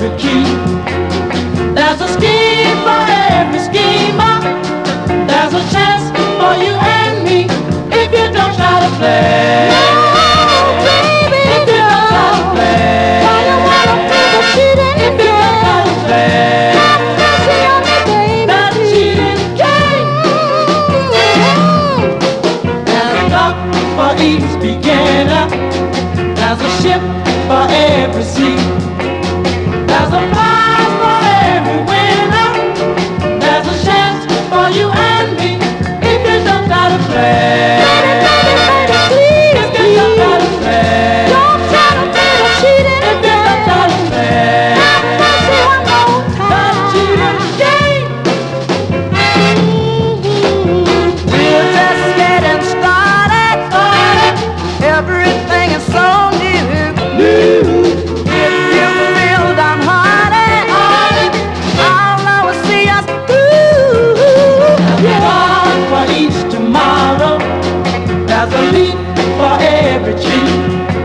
every key. There's a scheme for every schemer. There's a chance for you and me if you don't try to play.